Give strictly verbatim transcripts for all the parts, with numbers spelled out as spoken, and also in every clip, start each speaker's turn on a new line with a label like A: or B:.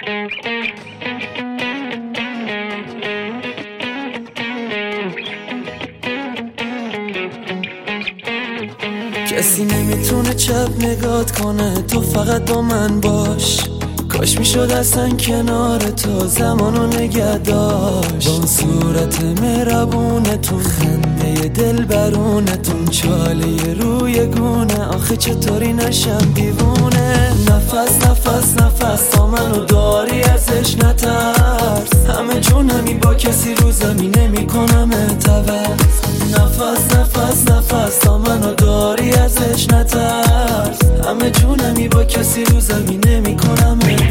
A: کسی نمیتونه چپ نگات کنه، تو فقط با من باش. کاش میشد اصلا کنار تو زمانو نگه داشت. با صورت مهربونتون، خنده دل برونتون، چاله روی گونه، آخه چطوری نشم دیوونه. نفس نفس نفس تا منو داری ازش نترس، همه جونمی با کسی رو زمین نمیکنم عوض. نفس نفس نفس تا منو داری ازش نترس، همه جونمی با کسی رو زمین نمیکنم عوض.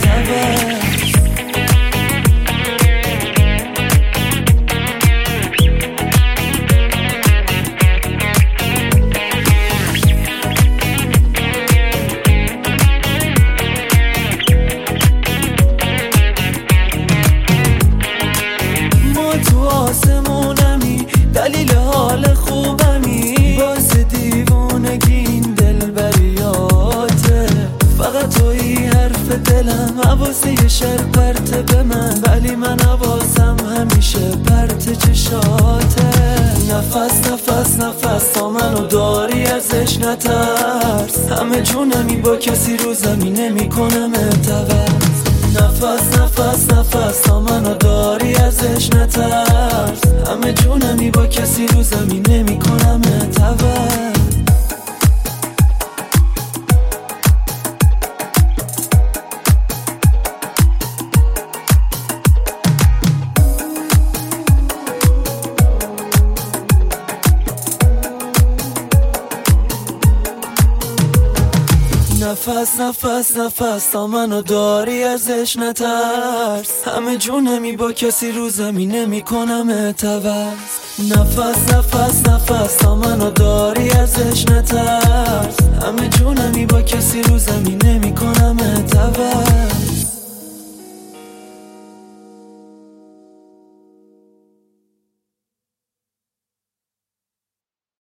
A: ما تو آسمونمی، دلیل حال خوبمی، باعث دیوونگی این دل بریاته. فقط توی حرف دلم، حواسه یه شر پرته به من، ولی من حواسم همیشه پرت چشاته. نفس نفس نفس تا منو داری ازش نترس، همه جونمی با کسی رو زمین نمیکنم عوض. نفس نفس نفس تا منو داری ازش نترس، همه جونمی با کسی رو زمین نمیکنم عوض. نفس نفس نفس تا منو داری ازش نترس، همه جونمی با کسی رو زمین نمیکنم عوض. نفس نفس نفس تا منو داری ازش نترس، همه جونمی با کسی رو زمین